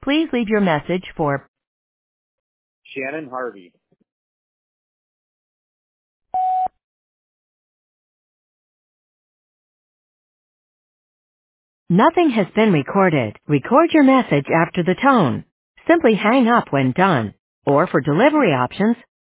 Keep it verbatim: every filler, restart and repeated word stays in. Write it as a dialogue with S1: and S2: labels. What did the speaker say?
S1: Please leave your message for
S2: Shannon Harvey.
S1: Nothing has been recorded. Record your message after the tone. Simply hang up when done. Or for delivery options,